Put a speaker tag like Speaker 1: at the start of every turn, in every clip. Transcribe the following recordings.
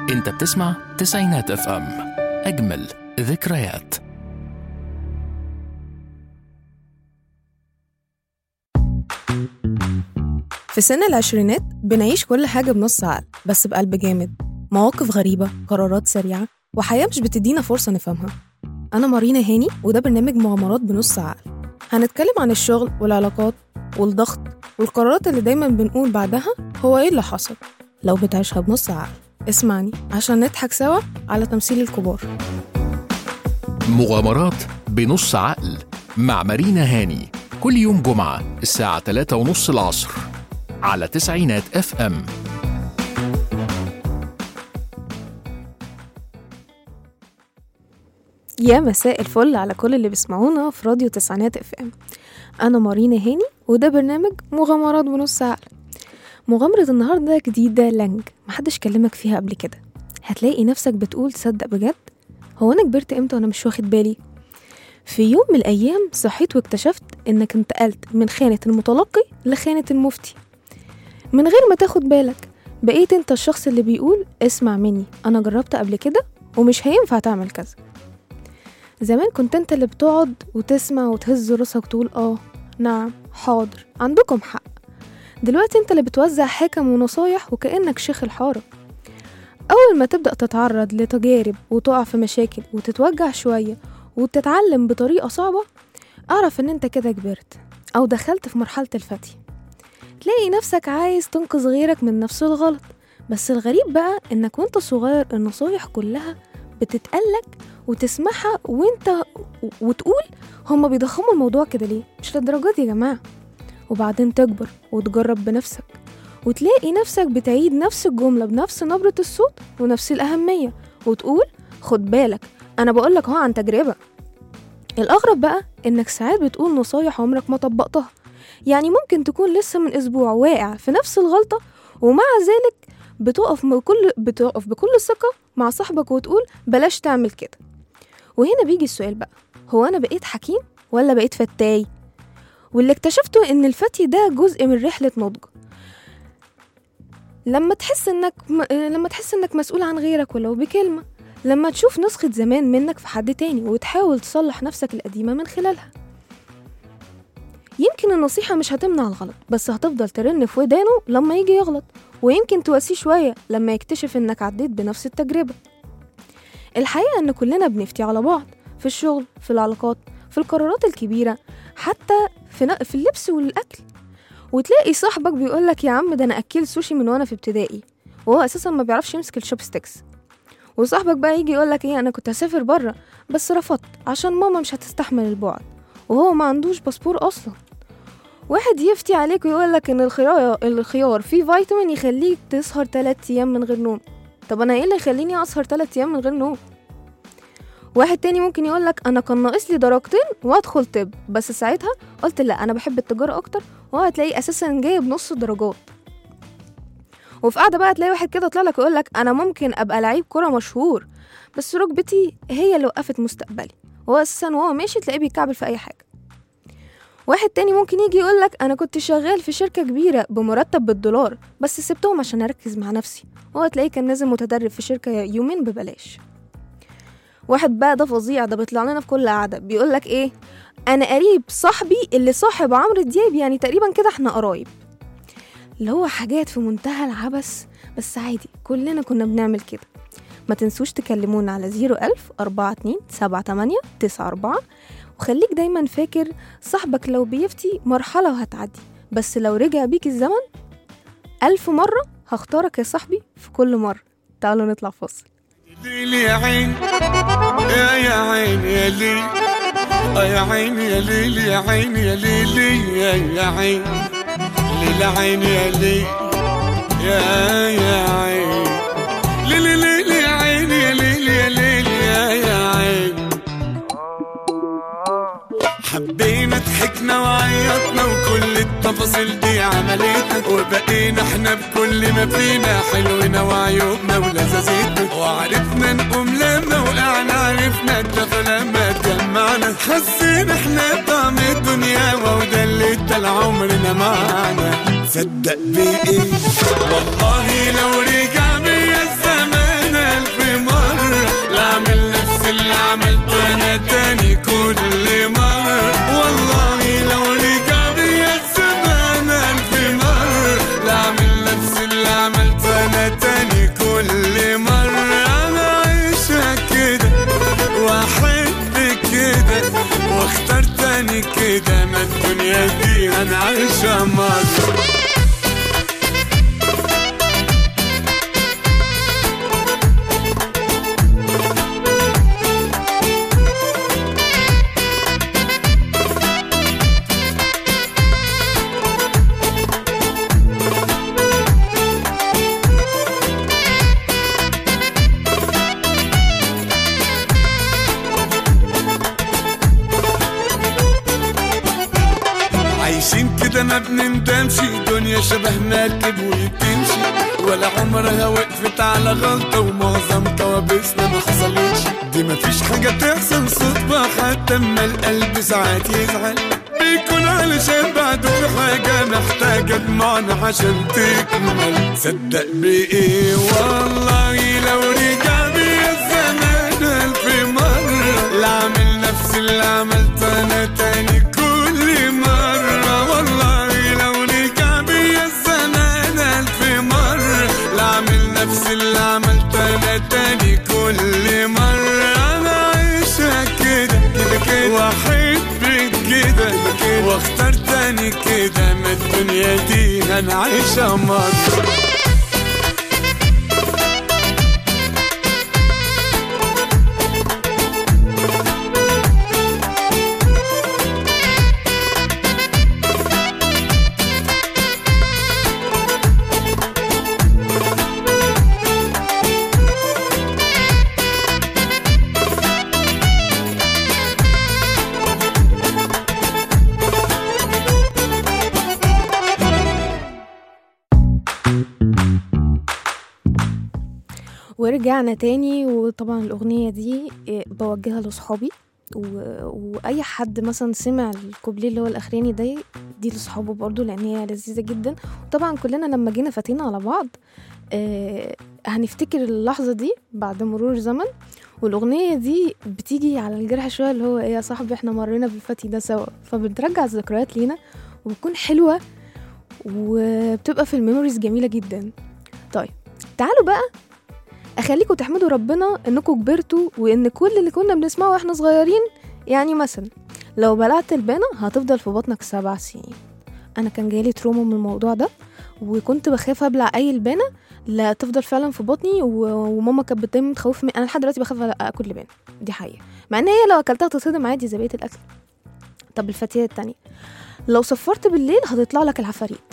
Speaker 1: انت بتسمع تسعينات اف ام، اجمل ذكريات.
Speaker 2: في سن العشرينات بنعيش كل حاجة بنص عقل بس بقلب جامد، مواقف غريبة، قرارات سريعة، وحياة مش بتدينا فرصة نفهمها. أنا مارينا هاني وده برنامج مغامرات بنص عقل. هنتكلم عن الشغل والعلاقات والضغط والقرارات اللي دايما بنقول بعدها هو إيه اللي حصل. لو بتعيشها بنص عقل اسمعني عشان نضحك سوا على تمثيل الكبار.
Speaker 1: مغامرات بنص عقل مع مارينا هاني، كل يوم جمعة الساعة 3:30 العصر على تسعينات اف ام.
Speaker 2: يا مساء الفل على كل اللي بيسمعونا في راديو تسعينات اف ام. انا مارينا هاني وده برنامج مغامرات بنص عقل. مغامرة النهاردة جديدة لنج محدش كلمك فيها قبل كده. هتلاقي نفسك بتقول صدق بجد، هو انا كبرت امتى وانا مش واخد بالي؟ في يوم من الايام صحيت واكتشفت انك انتقلت من خانة المتلقي لخانة المفتي من غير ما تاخد بالك. بقيت انت الشخص اللي بيقول اسمع مني، انا جربت قبل كده ومش هينفع تعمل كذا. زمان كنت انت اللي بتقعد وتسمع وتهز راسك وتقول نعم حاضر عندكم حق. دلوقتي انت اللي بتوزع حكم ونصايح وكأنك شيخ الحارة. اول ما تبدأ تتعرض لتجارب وتقع في مشاكل وتتوجع شوية وتتعلم بطريقة صعبة، اعرف ان انت كده كبرت او دخلت في مرحلة الفتي. تلاقي نفسك عايز تنقذ غيرك من نفس الغلط، بس الغريب بقى انك وانت صغير النصايح كلها بتتقلك وتسمعها وتقول هما بيضخموا الموضوع كده ليه؟ مش للدرجات يا جماعة. وبعدين تكبر وتجرب بنفسك وتلاقي نفسك بتعيد نفس الجملة بنفس نبرة الصوت ونفس الأهمية وتقول خد بالك أنا بقولك عن تجربة. الأغرب بقى إنك ساعات بتقول نصايح عمرك ما طبقتها. يعني ممكن تكون لسه من أسبوع واقع في نفس الغلطة ومع ذلك بتقف بكل ثقة مع صاحبك وتقول بلاش تعمل كده. وهنا بيجي السؤال بقى، هو أنا بقيت حكيم ولا بقيت فتاي؟ واللي اكتشفته إن الفتي ده جزء من رحلة نضج. لما تحس إنك مسؤول عن غيرك ولو بكلمة، لما تشوف نسخة زمان منك في حد تاني وتحاول تصلح نفسك القديمة من خلالها. يمكن النصيحة مش هتمنع الغلط بس هتفضل ترن في ودانه لما يجي يغلط، ويمكن تواسيه شوية لما يكتشف إنك عديت بنفس التجربة. الحقيقة إن كلنا بنفتي على بعض في الشغل، في العلاقات، في القرارات الكبيرة، حتى في اللبس والأكل. وتلاقي صاحبك بيقولك يا عم ده أنا أكل سوشي من وأنا في ابتدائي وهو أساسا ما بيعرفش يمسك الشوبستيكس. وصاحبك بقى يجي يقولك أنا كنت هسافر برا بس رفضت عشان ماما مش هتستحمل البعد وهو ما عندوش باسبور أصلا. واحد يفتي عليك ويقولك إن الخيار فيه فيتامين يخليك تسهر 3 أيام من غير نوم. طب أنا إيه اللي يخليني أسهر 3 أيام من غير نوم؟ واحد تاني ممكن يقولك أنا كان ناقص لي درجتين وأدخل طب بس ساعتها قلت لا أنا بحب التجارة أكتر، وهو هتلاقي أساسا جايب نص درجات. وفي قاعدة بقى تلاقي واحد كده طلع لك ويقولك أنا ممكن أبقى لعيب كرة مشهور بس ركبتي هي اللي وقفت مستقبلي، وهو أساسا وهو ماشي تلاقيه بيكعبل في أي حاجة. واحد تاني ممكن يجي يقولك أنا كنت شغال في شركة كبيرة بمرتب بالدولار بس سبتهم عشان أركز مع نفسي، وهو تلاقيه كان نازل متدرب في شركة يومين ببلاش. واحد بقى ده فظيع، ده بيطلع لنا في كل قعدة بيقولك أنا قريب صاحبي اللي صاحب عمرو دياب، يعني تقريبا كده احنا قرايب. اللي هو حاجات في منتهى العبث بس عادي كلنا كنا بنعمل كده. ما تنسوش تكلمونا على 01042788994 وخليك دايما فاكر صاحبك لو بيفتي مرحلة وهتعدي، بس لو رجع بيك الزمن 1000 مرة هختارك يا صاحبي في كل مرة. تعالوا نطلع فاصل.
Speaker 3: ليلي يا عين يا عين يا ليل يا عين يا ليل يا عين يا ليلي يا عين ليل عين يا ليل يا عين ليلي ليل يا عين يا ليل يا ليل يا عين. حبينا ضحكنا وعيطنا وكل التفاصيل دي عملتنا، وبقينا احنا بكل ما فينا حلونا وعيوبنا ولذاذتنا، وعرفنا نقوم لما وقعنا، عرفنا الدفى لما اتجمعنا، حسينا احنا بطعم الدنيا وده اللي ادى لعمرنا معانا. صدق بإيه والله لو رجع بيا الزمان اللي عملته انا تاني كل مرة. والله لو رجع بيا الزمان 1000 مرة لا اعمل نفس اللي عملته انا تاني كل مرة. انا عايشها كده واحب كده واختار تاني كده، ما الدنيا دي انا عايشها مرة. عايشين كده ما بنندمش، دنيا شبه مركب وتمشي، ولا عمرها وقفت على غلطة ومعظم كوابيسنا ما حصلتش. دي مفيش حاجة تحصل صدفة حتى اما القلب ساعات يزعل، بيكون علشان بعده في حاجة محتاجة دموعنا عشان تكمل. صدق بإيه والله لو رجع بيا الزمان 1000 مرة لا اعمل نفس اللي عملته انا تاني كل مرة. والله لو رجع بيا الزمان 1000 مرة لا اعمل نفس اللي عملته انا تاني كل مرة. انا عايشها كده كده كده واحب كده واختار تاني كده، ما الدنيا دي انا عايشها مرة.
Speaker 2: ورجعنا تاني. وطبعا الأغنية دي بوجهها لصحابي وأي حد مثلا سمع الكوبليه اللي هو الأخراني دي لصحابه برضو، لأن هي لذيذة جدا. وطبعا كلنا لما جينا فاتينا على بعض هنفتكر اللحظة دي بعد مرور زمن، والأغنية دي بتيجي على الجرح شوية، اللي هو يا صاحبي احنا مرينا بالفتي ده سوا، فبترجع الذكريات لينا وبتكون حلوة وبتبقى في الميموريز جميلة جدا. طيب تعالوا بقى اخليكم تحمدوا ربنا انكم كبرتوا، وان كل اللي كنا بنسمعه واحنا صغيرين، يعني مثلا لو بلعت البانة هتفضل في بطنك 7 سنين. انا كان جالي تروما من الموضوع ده، وكنت بخاف ابلع اي البانة لا تفضل فعلا في بطني، وماما كانت دايما تخوفني. انا لحد دلوقتي بخاف اكل البانة، دي حقيقة، مع ان هي لو اكلتها تصدم عادي زي بقية الاكل. طب الفتية التانية، لو صفرت بالليل هتطلع لك العفاريت،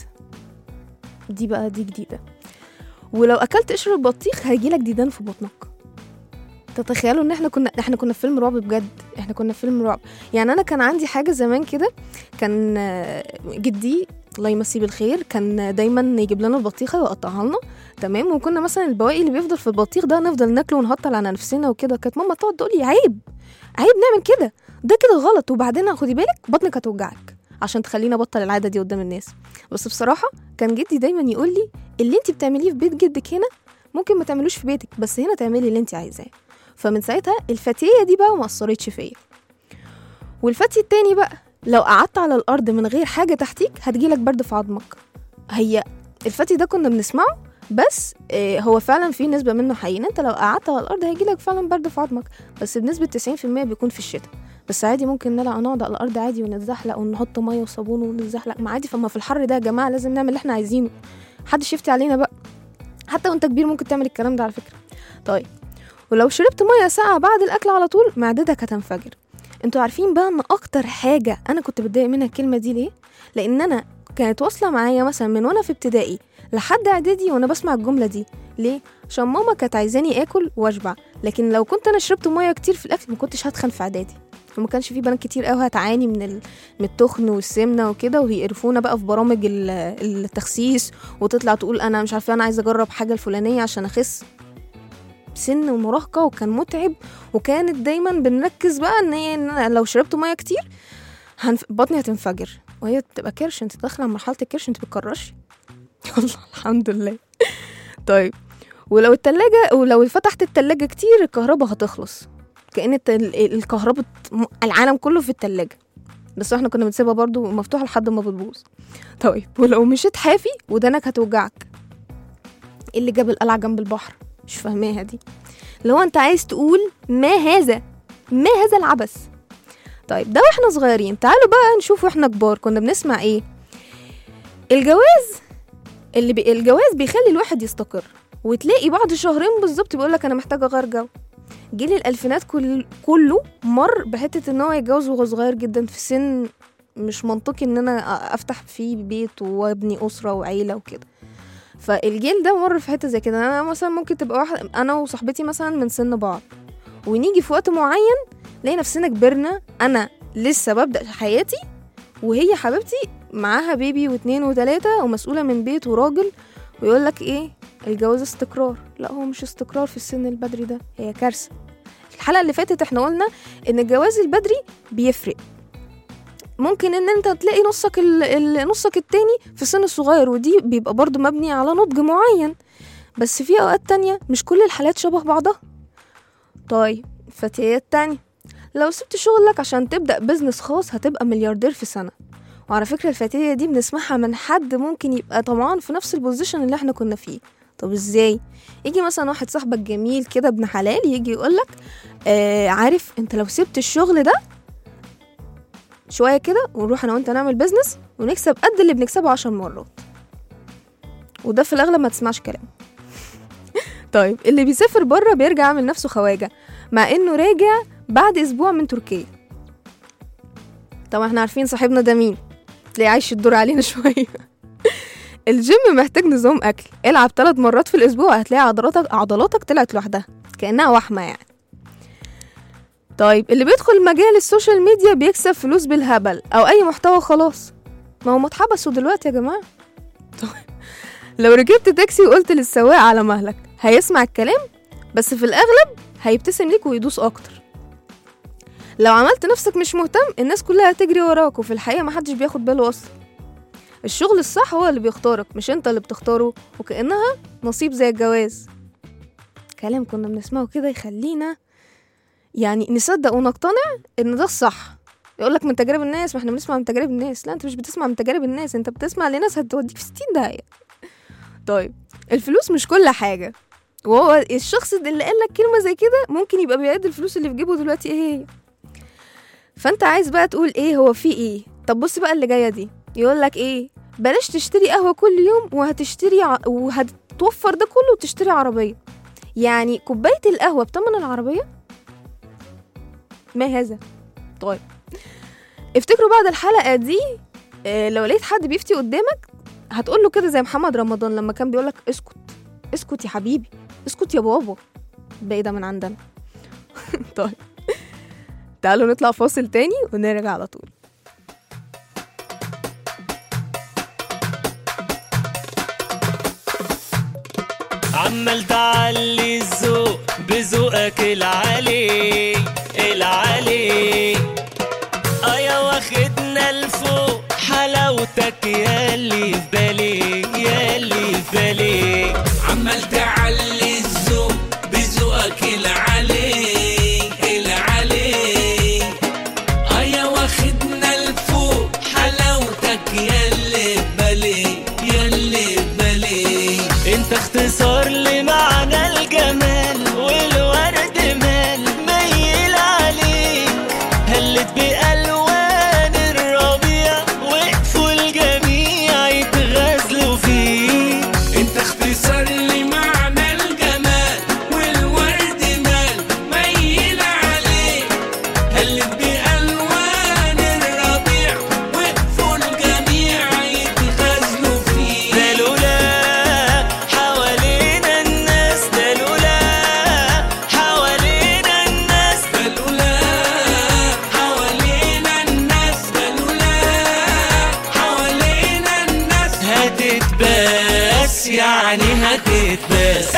Speaker 2: دي بقى دي جديدة. ولو اكلت قشر البطيخ هيجيلك ديدان في بطنك. تتخيلوا ان احنا كنا في فيلم رعب بجد، احنا كنا في فيلم رعب. يعني انا كان عندي حاجه زمان كده، كان جدي الله يمسيه بالخير كان دايما يجيب لنا البطيخه ويقطعها لنا، تمام، وكنا مثلا البواقي اللي بيفضل في البطيخ ده نفضل ناكله ونهطل على نفسنا وكده. كانت ماما تقعد تقول لي عيب نعمل كده، ده كده غلط، وبعدين خدي بالك بطنك هتوجعك، عشان تخلينا بطل العاده دي قدام الناس. بس بصراحه كان جدي دايما يقول لي اللي انت بتعمليه في بيت جدك هنا ممكن ما تعملوش في بيتك، بس هنا تعملي اللي انت عايزاه. فمن ساعتها الفتيه دي بقى ما اثرتش فيا. والفتي التاني بقى، لو قعدت على الارض من غير حاجه تحتيك هتجيلك برد في عظمك. هي الفتي ده كنا بنسمعه، بس هو فعلا في نسبه منه حقيقي، انت لو قعدت على الارض هيجيلك فعلا برد في عظمك، بس بنسبه 90% بيكون في الشتاء. بس عادي ممكن نقعد على الارض عادي ونتزحلق ونحط ميه وصابون ونتزحلق، ما عادي. فما في الحر ده يا جماعه لازم نعمل اللي احنا عايزينه، محدش يفتي علينا بقى. حتى وانت كبير ممكن تعمل الكلام ده على فكره. طيب ولو شربت ميه ساقعه بعد الاكل على طول معدتك هتنفجر. انتوا عارفين بقى ان اكتر حاجه انا كنت بتضايق منها الكلمه دي ليه؟ لان انا كانت واصله معايا مثلا من وانا في ابتدائي لحد اعدادي وانا بسمع الجمله دي. ليه؟ عشان ماما كانت عايزاني اكل واشبع، لكن لو كنت انا شربت ميه كتير في الاكل ما كنتش هتخن في اعدادي، وما كانش في بنات كتير قوي هتعاني من التخن والسمنه وكده، ويقرفونا بقى في برامج التخسيس، وتطلع تقول انا مش عارفه انا عايزه اجرب حاجه الفلانيه عشان اخس. سن ومراهقه وكان متعب، وكانت دايما بنركز بقى ان لو شربت ميه كتير بطني هتنفجر، وهي بتبقى كرش، انت داخله على مرحله الكرش، انت بتكرشي. والله الحمد لله. طيب ولو فتحت التلاجة كتير الكهرباء هتخلص. كأن الكهرباء العالم كله في التلاجة، بس احنا كنا بنسيبها برضو مفتوحة لحد ما بتبوظ. طيب ولو مشيت حافي ودانك هتوجعك، اللي جاب القلعة جنب البحر؟ مش فاهماها دي. لو انت عايز تقول ما هذا العبث. طيب ده واحنا صغيرين، تعالوا بقى نشوف واحنا كبار كنا بنسمع ايه. الجواز بيخلي الواحد يستقر، وتلاقي بعد شهرين بالظبط بيقولك انا محتاجة اغير جو. جيل الالفينات كله مر بحتة ان هو يتجوز وهو صغير جدا، في سن مش منطقي ان انا افتح فيه بيت وابني اسرة وعيلة وكده. فالجيل ده مر في حتة زي كده. انا مثلا ممكن تبقى واحد، انا وصاحبتي مثلا من سن بعض، ونيجي في وقت معين نلاقي نفسنا كبرنا، انا لسه ببدأ حياتي وهي حبيبتي معاها بيبي 2 و3 ومسؤولة من بيت وراجل، ويقولك ايه الجواز استقرار. لا، هو مش استقرار في السن البدري ده، هي كارثة. الحلقة اللي فاتت احنا قلنا ان الجواز البدري بيفرق، ممكن ان انت تلاقي نصك التاني في السن الصغير، ودي بيبقى برضو مبني على نضج معين، بس في اوقات تانية مش كل الحالات شبه بعضها. طيب فتيات تانية، لو سبت شغلك عشان تبدأ بزنس خاص هتبقى ملياردير في سنة. وعلى فكرة الفتية دي بنسمعها من حد ممكن يبقى طبعا في نفس البوزيشن اللي احنا كنا فيه. طب ازاي؟ يجي مثلا واحد صاحبك جميل كده ابن حلال يجي يقولك عارف انت لو سبت الشغل ده شوية كده ونروح انا وانت نعمل بزنس ونكسب قد اللي بنكسبه 10 مرات. وده في الاغلب ما تسمعش كلام. طيب اللي بيسافر بره بيرجع عامل نفسه خواجة مع انه راجع بعد اسبوع من تركيا. طبعا احنا عارفين صاحبنا ده مين، تلاقي عايش الدور علينا شوية. الجيم محتاج نظام اكل، العب 3 مرات في الاسبوع هتلاقي عضلاتك طلعت لوحدها كأنها وحمة يعني. طيب اللي بيدخل مجال السوشيال ميديا بيكسب فلوس بالهبل او اي محتوى خلاص، ما هو اتحبسوا دلوقتي يا جماعة. طيب لو ركبت تاكسي وقلت للسواق على مهلك هيسمع الكلام، بس في الاغلب هيبتسم ليك ويدوس اكتر. لو عملت نفسك مش مهتم الناس كلها هتجري وراك، وفي الحقيقة محدش بياخد باله اصلا. الشغل الصح هو اللي بيختارك مش انت اللي بتختاره، وكأنها نصيب زي الجواز. كلام كنا بنسمعه كده يخلينا يعني نصدق ونقتنع ان ده الصح. يقولك من تجارب الناس، ما احنا بنسمع من تجارب الناس. لا، انت مش بتسمع من تجارب الناس، انت بتسمع لناس هتوديك في 60 داهية. طيب الفلوس مش كل حاجة، وهو الشخص اللي قالك كلمة زي كده ممكن يبقى بيعد الفلوس اللي في جيبه دلوقتي ايه هي. فانت عايز بقى تقول ايه هو في ايه. طب بص بقى اللي جاية دي، يقولك ايه بلاش تشتري قهوة كل يوم وهتوفر ده كله وتشتري عربية. يعني كوباية القهوة بتمن العربية؟ ما هذا. طيب افتكروا بعد الحلقة دي لو لقيت حد بيفتي قدامك هتقوله كده زي محمد رمضان لما كان بيقولك اسكت يا حبيبي، اسكت يا بابا، باقي ده من عندنا. طيب تعالوا نطلع فاصل تاني ونرجع على طول.
Speaker 4: عمال تعلي الذوق بذوقك العالي يا واخدنا لفوق حلاوتك ياللي في بالي
Speaker 3: عمال تعلي الذوق بذوقك العالي يا واخدنا لفوق حلاوتك ياللي في بالي
Speaker 4: انت اختصار لمعنى الجمال والورد مال ميل عليك هلت بألوان الربيع وقفوا الجميع يتغزلوا فيك.
Speaker 3: انت اختصار لمعنى الجمال والورد مال ميل عليك هلت بألوان الربيع وقفوا الجميع يتغزلوا فيك.
Speaker 4: يعني هتتباس.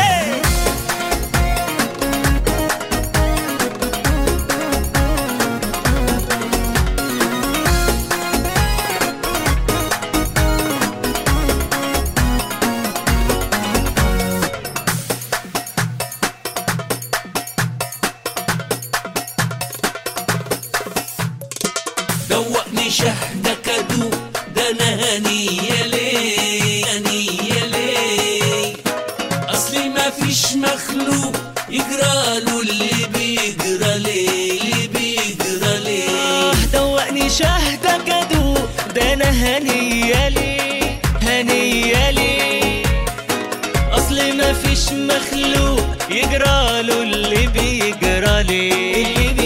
Speaker 4: مفيش مخلوق يجراله اللي بيجرالي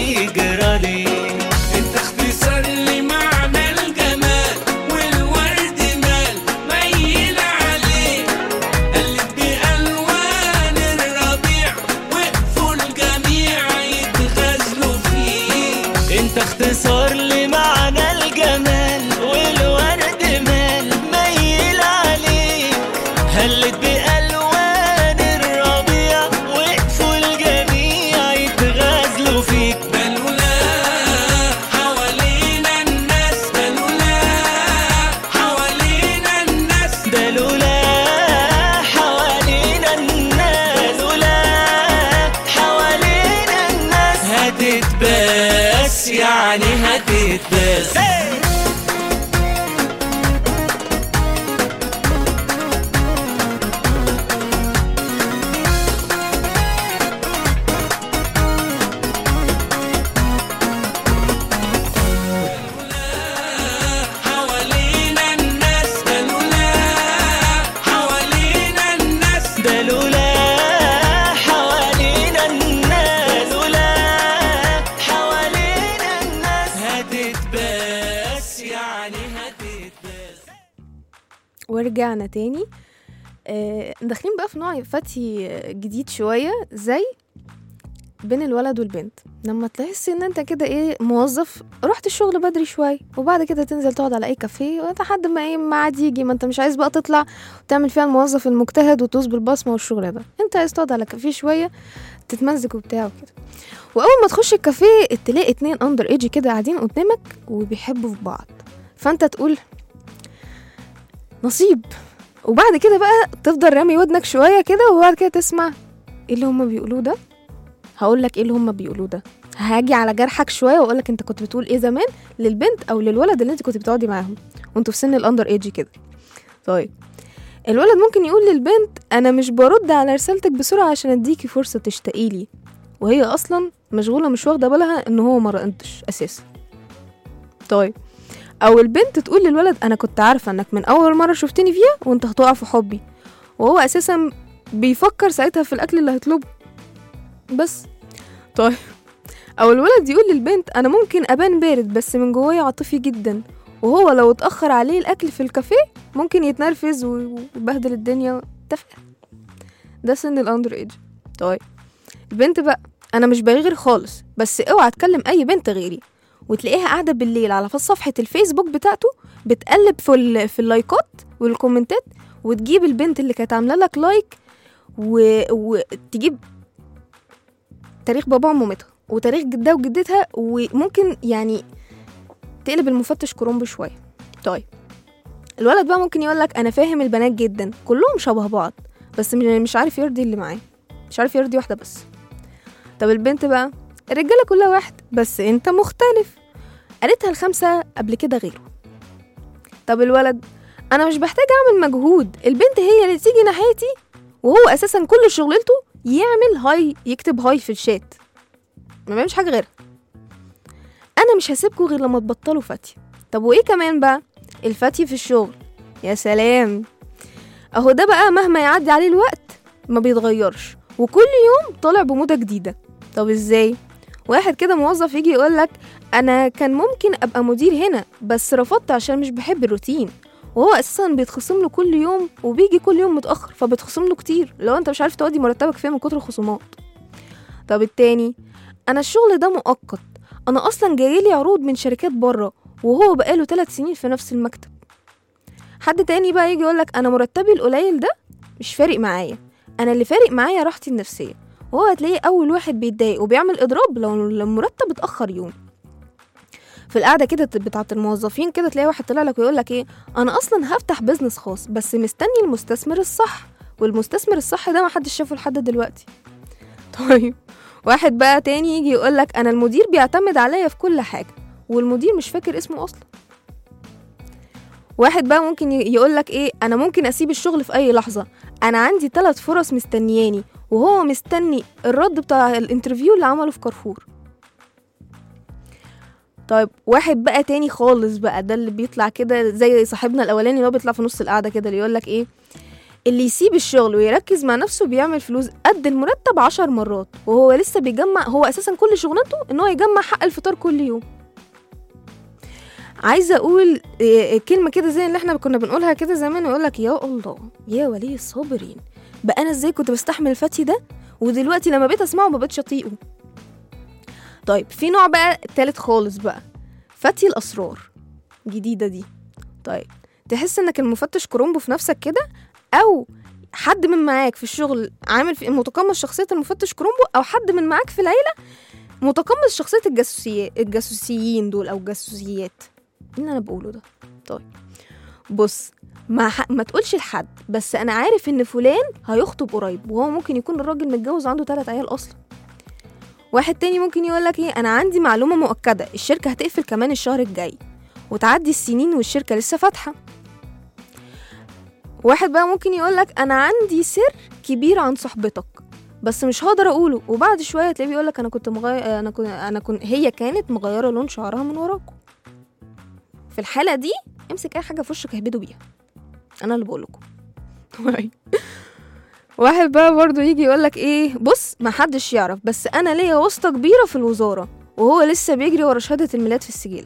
Speaker 3: انت اختصار لمعنى الجمال والورد مال ميل عليه قلت بألوان الربيع وقفوا الجميع يتغزلوا فيه.
Speaker 4: انت اختصار لمعنى الجمال والورد مال ميل عليه هلت بألوان الربيع وقفوا الجميع يتغزلوا فيك.
Speaker 3: دلولا حوالينا الناس دلولا حوالينا الناس
Speaker 4: دلولا حوالينا الناس دلولا حوالينا الناس هتتباس يعني هتتباس.
Speaker 3: حوالينا الناس دلولا حوالينا الناس
Speaker 4: دلولا حوالينا الناس دلولا حوالينا الناس هتتباس يعني هتتباس.
Speaker 2: ورجعنا تاني. داخلين بقى في نوع فتي جديد شوية، زي بين الولد والبنت. لما تحس ان انت كده ايه موظف، رحت الشغل بدري شوية وبعد كده تنزل تقعد على اي كافيه لحد ما ايه ميعاد يجي، ما انت مش عايز بقى تطلع وتعمل فيها الموظف المجتهد وتوز بالبصمة والشغل ده، انت عايز تقعد على كافيه شوية تتمزج وبتاع وكده. واول ما تخش الكافيه تلاقي 2 اندر ايجي كده قاعدين قدامك وبيحبوا في بعض، فانت تقول نصيب. وبعد كده بقى تفضل رامي ودنك شوية كده، وبعد كده تسمع ايه اللي هما بيقولوه ده. هقولك ايه اللي هما بيقولوه ده، هاجي على جرحك شوية واقولك انت كنت بتقول ايه زمان للبنت او للولد اللي انت كنت بتقعدي معاهم وانتوا في سن الاندر ايجي كده. طيب الولد ممكن يقول للبنت انا مش برد على رسالتك بسرعة عشان اديكي فرصة تشتاقيلي، وهي اصلا مشغولة مش واخدة بالها ان هو ما ردش اساسا. طيب او البنت تقول للولد انا كنت عارفة انك من اول مرة شفتني فيها وانت هتقع في حبي، وهو اساسا بيفكر ساعتها في الاكل اللي هيطلبه بس. طيب او الولد يقول للبنت انا ممكن ابان بارد بس من جوايا عاطفي جدا، وهو لو اتاخر عليه الاكل في الكافيه ممكن يتنرفز ويبهدل الدنيا. ده سن الاندر ايج. طيب البنت بقى انا مش بغير خالص، بس اوعى تكلم اي بنت غيري، وتلاقيها قاعده بالليل على صفحه الفيسبوك بتاعته بتقلب في اللايكات والكومنتات، وتجيب البنت اللي كانت عامله لك لايك وتجيب تاريخ بابا ومامتها وتاريخ جدها وجدتها، وممكن يعني تقلب المفتش كرومب شويه. طيب الولد بقى ممكن يقولك انا فاهم البنات جدا كلهم شبه بعض، بس مش عارف يرضي اللي معاه، مش عارف يرضي واحده بس. طب البنت بقى الرجاله كلها واحد بس انت مختلف، قالتها ل5 قبل كده غيره. طب الولد انا مش بحتاج اعمل مجهود، البنت هي اللي تيجي ناحيتي، وهو اساسا كل شغلته يعمل هاي، يكتب هاي في الشات، ما بيعملش حاجه غيرها. انا مش هسيبكوا غير لما تبطلوا فتي. طب وايه كمان بقى؟ الفتي في الشغل، يا سلام، اهو ده بقى مهما يعدي عليه الوقت ما بيتغيرش، وكل يوم طالع بموضة جديدة. طب ازاي؟ واحد كده موظف يجي يقولك انا كان ممكن ابقى مدير هنا بس رفضت عشان مش بحب الروتين، وهو اساسا بيتخصم له كل يوم وبيجي كل يوم متاخر، فبتخصم له كتير لو انت مش عارف تودي مرتبك فين من كتر الخصومات. طب التاني انا الشغل ده مؤقت، انا اصلا جايلي عروض من شركات بره وهو بقاله 3 سنين في نفس المكتب. حد تاني بقى يجي يقولك انا مرتبي القليل ده مش فارق معايا، انا اللي فارق معايا راحتي النفسيه، وهو هتلاقيه اول واحد بيتضايق وبيعمل اضراب لو المرتب اتاخر يوم. في القعده كده بتاعه الموظفين كده تلاقي واحد طلع لك ويقول لك ايه انا اصلا هفتح بيزنس خاص بس مستني المستثمر الصح، والمستثمر الصح ده ما حدش شافه لحد دلوقتي. طيب واحد بقى تاني يجي يقول لك انا المدير بيعتمد عليا في كل حاجه، والمدير مش فاكر اسمه اصلا. واحد بقى ممكن يقول لك ايه انا ممكن اسيب الشغل في اي لحظه، انا عندي 3 فرص مستنياني، وهو مستني الرد بتاع الانترفيو اللي عمله في كارفور. طيب واحد بقى تاني خالص بقى، ده اللي بيطلع كده زي صاحبنا الاولاني اللي هو بيطلع في نص القعده كده اللي يقول لك ايه اللي يسيب الشغل ويركز مع نفسه بيعمل فلوس قد المرتب 10 مرات، وهو لسه بيجمع. هو اساسا كل شغلانته ان هو يجمع حق الفطار كل يوم. عايزه اقول كلمه كده زي اللي احنا كنا بنقولها كده زمان، يقول لك يا الله يا ولي الصابرين، بقى انا ازاي كنت بستحمل الفتي ده ودلوقتي لما بقيت اسمعه ما بقتش اطيقه. طيب في نوع بقى التالت خالص بقى، فتي الاسرار، جديده دي. طيب تحس انك المفتش كرومبو في نفسك كده، او حد من معاك في الشغل عامل في متقمص شخصيه المفتش كرومبو، او حد من معاك في العيله متقمص شخصيه الجاسوسيين دول او الجاسوسيات. ايه اللي انا بقوله ده؟ طيب بص، ما تقولش لحد، بس انا عارف ان فلان هيخطب قريب، وهو ممكن يكون الراجل متجوز عنده 3 عيال اصلا. واحد تاني ممكن يقولك ايه، انا عندي معلومه مؤكده، الشركه هتقفل كمان الشهر الجاي، وتعدي السنين والشركه لسه فاتحه. واحد بقى ممكن يقولك انا عندي سر كبير عن صاحبتك بس مش هقدر اقوله، وبعد شويه تلاقيه بيقولك هي كانت مغيره لون شعرها من وراكم. في الحاله دي امسك اي حاجه في وشك اهبده بيها، انا اللي بقول لكم. واحد بقى برضو يجي يقولك ايه، بص ما حدش يعرف، بس انا ليا واسطه كبيره في الوزاره، وهو لسه بيجري ورا شهاده الميلاد في السجل.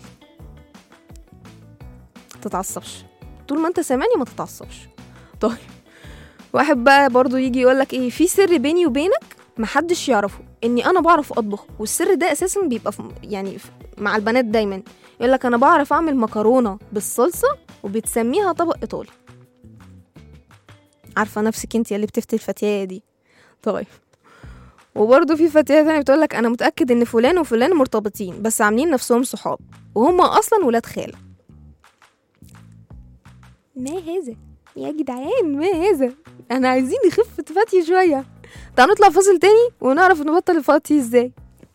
Speaker 2: تتعصبش طول ما انت سامعني، ما تتعصبش. طيب واحد بقى برضو يجي يقولك ايه، في سر بيني وبينك محدش يعرفه، اني انا بعرف اطبخ، والسر ده اساسا بيبقى مع البنات دايما، يقولك انا بعرف اعمل مكرونه بالصلصه وبتسميها طبق ايطالي. عارفه نفسك انت اللي بتفتي الفتيه دي. طيب وبرضو في فتيه ثانيه بتقولك انا متاكد ان فلان وفلان مرتبطين بس عاملين نفسهم صحاب وهم اصلا ولاد خاله. ما هذا يا جدعان، ما هذا؟ انا عايزين نخف فتي شويه. تعالوا نطلع فاصل تاني ونعرف نبطل الفتي ازاي.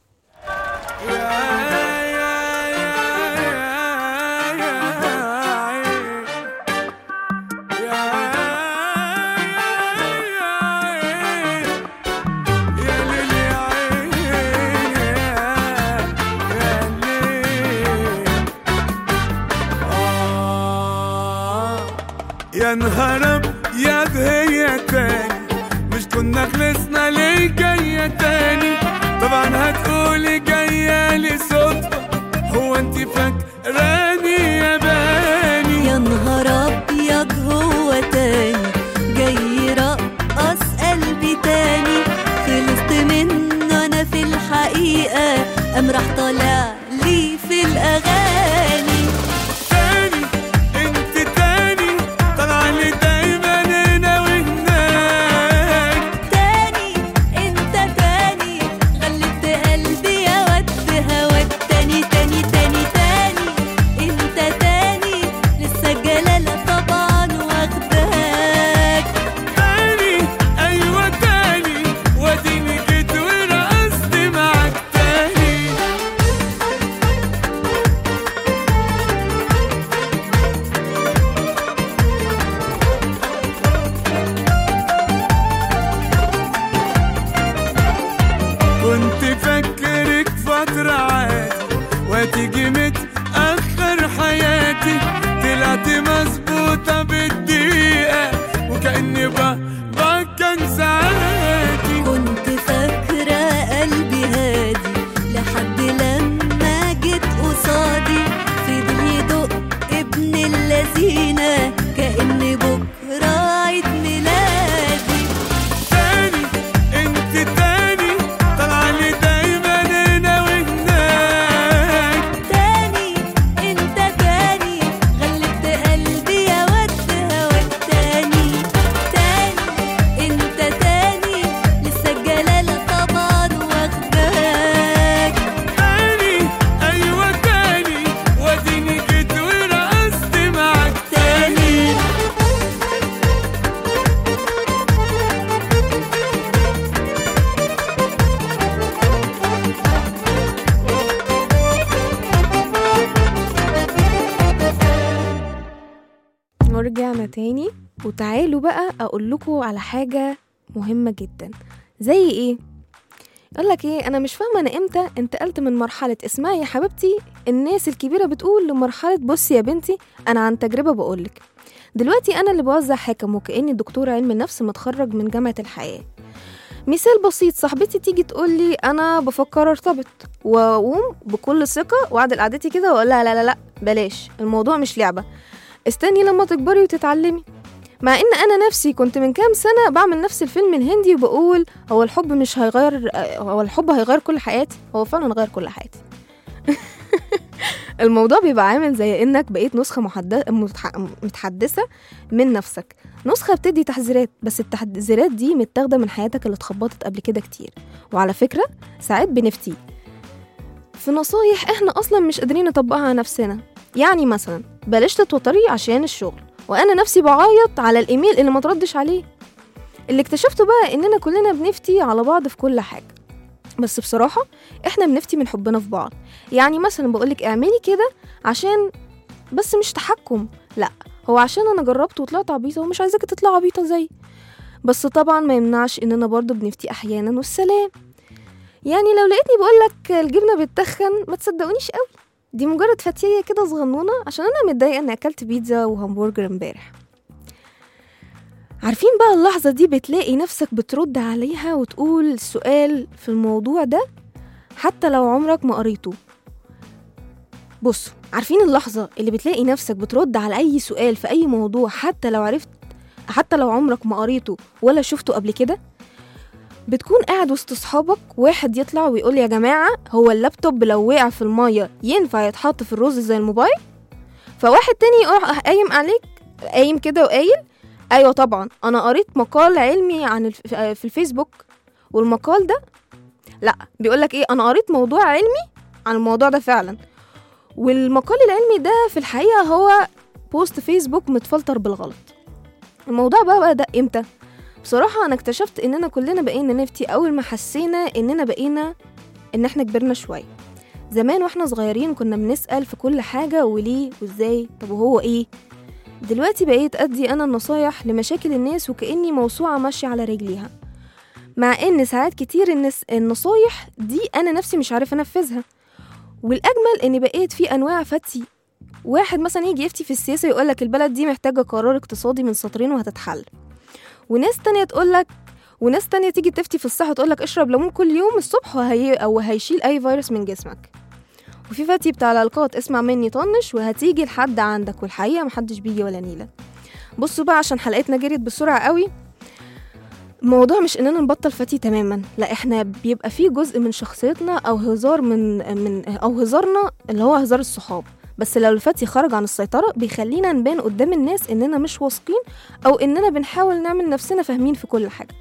Speaker 3: يا نهار يا هي تاني، مش كنا خلصنا ليه جاية تاني؟ طبعا هتقولي جاية لي صدفة، هو انت فاكراني يا باني؟
Speaker 5: يا نهار ابيض هو تاني جاي رقص قلبي تاني، خلصت منه انا في الحقيقة، قام راح طالع لي في الاغاني.
Speaker 2: ورجعنا تاني، وتعالوا بقى اقول لكم على حاجة مهمة جدا. زي ايه؟ قالك ايه، انا مش فاهمة انا امتى انتقلت من مرحلة اسمعي يا حبيبتي الناس الكبيرة بتقول لمرحلة بصي يا بنتي انا عن تجربة بقولك. دلوقتي أنا اللي بوزع حكم وكأني دكتور علم النفس متخرج من جامعة الحياة. مثال بسيط، صاحبتي تيجي تقولي أنا بفكر ارتبط، وأقوم بكل ثقة وأعدل قعدتي كده وأقول لها لا لا لا بلاش، الموضوع مش لعبة، استني لما تكبري وتتعلمي. مع ان انا نفسي كنت من كام سنة بعمل نفس الفيلم الهندي وبقول هو الحب هيغير كل حياتي. هو فعلا غير كل حياتي. الموضوع بيبقى عامل زي انك بقيت نسخة متحدثة من نفسك، نسخة بتدي تحذيرات، بس التحذيرات دي متاخدة من حياتك اللي اتخبطت قبل كده كتير. وعلى فكرة ساعات بنفتي في نصايح احنا اصلا مش قادرين نطبقها على نفسنا. يعني مثلا بلاش تتوتري عشان الشغل، وانا نفسي بعيط على الايميل اللي ما تردش عليه. اللي اكتشفته بقى اننا كلنا بنفتي على بعض في كل حاجة، بس بصراحة احنا بنفتي من حبنا في بعض. يعني مثلا بقولك اعملي كده عشان بس مش تحكم، لا هو عشان انا جربت وطلعت عبيطة ومش عايزاك تطلع عبيطة زي. بس طبعا ما يمنعش اننا برضو بنفتي احيانا، والسلام. يعني لو لقيتني بقولك الجبنة بتتخن ما تصدقونيش قوي، دي مجرد فتية كده صغنونة عشان انا متضايقة اني اكلت بيتزا وهمبرجر امبارح. عارفين بقى اللحظة دي بتلاقي نفسك بترد عليها وتقول السؤال في الموضوع ده حتى لو عمرك ما قريته. بصوا، عارفين اللحظة اللي بتلاقي نفسك بترد على أي سؤال في أي موضوع حتى لو عمرك ما قريته ولا شفته قبل كده؟ بتكون قاعد وسط صحابك، واحد يطلع ويقول يا جماعة هو اللابتوب لو وقع في المية ينفع يتحط في الرز زي الموبايل؟ فواحد تاني يقول قايم عليك قايم كده وقايل ايوه طبعا انا قريت مقال علمي عن في الفيسبوك، والمقال ده لا بيقولك ايه، انا قريت موضوع علمي عن الموضوع ده فعلا، والمقال العلمي ده في الحقيقة هو بوست فيسبوك متفلتر بالغلط. الموضوع بقى ده امتى؟ بصراحة انا اكتشفت اننا كلنا بقينا نفتي اول ما حسينا ان احنا كبرنا شوية. زمان واحنا صغيرين كنا بنسأل في كل حاجة وليه وازاي، طب وهو ايه. دلوقتي بقيت أدي أنا النصايح لمشاكل الناس وكأني موسوعة ماشية على رجليها، مع إن ساعات كتير النصايح دي أنا نفسي مش عارفة أنفذها. والأجمل إن بقيت في أنواع فتي. واحد مثلا يجي يفتي في السياسة يقولك البلد دي محتاجة قرار اقتصادي من سطرين وهتتحل، وناس تانية تيجي تفتي في الصحة تقولك اشرب ليمون كل يوم الصبح هيشيل أي فيروس من جسمك. وفي فتي بتاع العلاقات اسمع مني طنش وهتيجي لحد عندك، والحقيقة محدش بيجي ولا نيلة. بصوا بقى عشان حلقتنا جريت بسرعة قوي، الموضوع مش اننا نبطل فتي تماما، لا احنا بيبقى فيه جزء من شخصيتنا او هزار او هزارنا اللي هو هزار الصحاب، بس لو الفتي خرج عن السيطرة بيخلينا نبان قدام الناس اننا مش واثقين او اننا بنحاول نعمل نفسنا فاهمين في كل حاجة.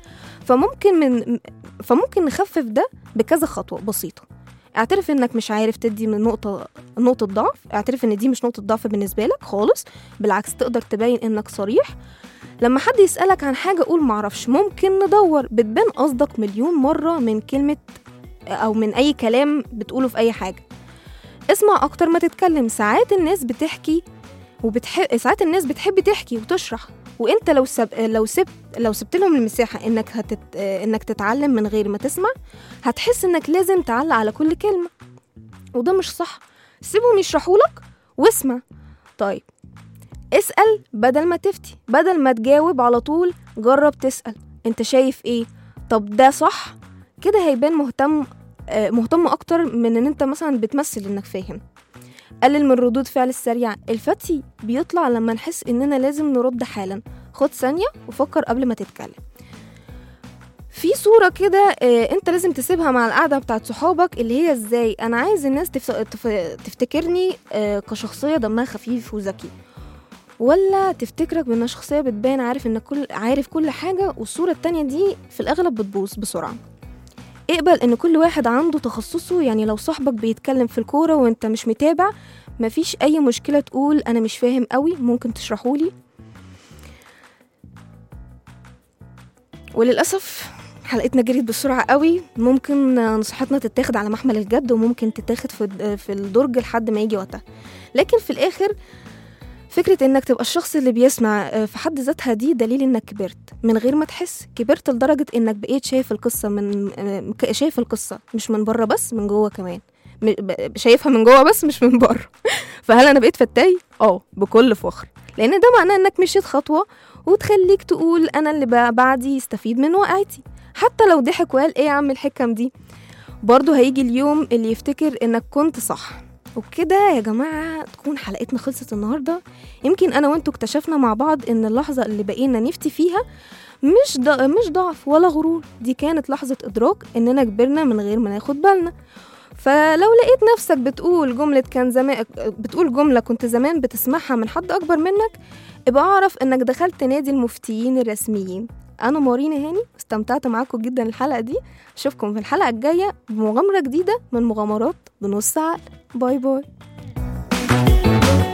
Speaker 2: فممكن نخفف ده بكذا خطوة بسيطة. اعترف انك مش عارف تدي من نقطة ضعف، اعترف ان دي مش نقطة ضعف بالنسبة لك خالص، بالعكس تقدر تبين انك صريح. لما حد يسألك عن حاجة قول معرفش، ممكن ندور، بتبان قصدك مليون مرة من كلمة او من اي كلام بتقوله في اي حاجة. اسمع اكتر ما تتكلم، ساعات الناس بتحب تحكي وتشرح، وانت لو سبت لهم المساحة انك تتعلم من غير ما تسمع، هتحس انك لازم تعلق على كل كلمة، وده مش صح. سيبهم يشرحولك واسمع. طيب اسأل بدل ما تفتي، بدل ما تجاوب على طول جرب تسأل انت شايف ايه، طب ده صح كده، هيبان مهتم اكتر من ان انت مثلا بتمثل انك فاهم. قلل من ردود فعل السريع، الفتي بيطلع لما نحس اننا لازم نرد حالا، خد ثانية وفكر قبل ما تتكلم. في صورة كده انت لازم تسيبها مع القعدة بتاعت صحابك، اللي هي ازاي انا عايز الناس تفتكرني كشخصية دمها خفيف وذكي، ولا تفتكرك بأنها شخصية بتبان عارف كل حاجة، والصورة التانية دي في الأغلب بتبوظ بسرعة. اقبل ان كل واحد عنده تخصصه، يعني لو صاحبك بيتكلم في الكورة وانت مش متابع مفيش اي مشكلة تقول انا مش فاهم قوي، ممكن تشرحولي. وللأسف حلقتنا جريت بسرعة قوي، ممكن نصيحتنا تتاخد على محمل الجد وممكن تتاخد في الدرج لحد ما يجي وقتها، لكن في الآخر فكرة انك تبقى الشخص اللي بيسمع في حد ذاتها دي دليل انك كبرت من غير ما تحس، كبرت لدرجة انك بقيت شايف القصة مش من بره بس من جوه كمان، شايفها من جوه بس مش من بره. فهل انا بقيت فتاي؟ بكل فخر، لان ده معناه انك مشيت خطوه وتخليك تقول انا اللي بعدي يستفيد من وقعتي، حتى لو ضحك وقال ايه يا عم الحكم دي، برضو هيجي اليوم اللي يفتكر انك كنت صح. وبكده يا جماعة تكون حلقتنا خلصت النهاردة. يمكن انا وانتوا اكتشفنا مع بعض ان اللحظة اللي بقينا نفتي فيها مش ضعف ولا غرور، دي كانت لحظة ادراك اننا كبرنا من غير ما ناخد بالنا. فلو لقيت نفسك بتقول جملة كنت زمان بتسمعها من حد اكبر منك، ابقى اعرف انك دخلت نادي المفتيين الرسميين. انا مارينا هاني، استمتعت معاكم جدا الحلقة دي. اشوفكم في الحلقة الجاية بمغامرة جديدة من مغامرات بنص عقل. باي باي.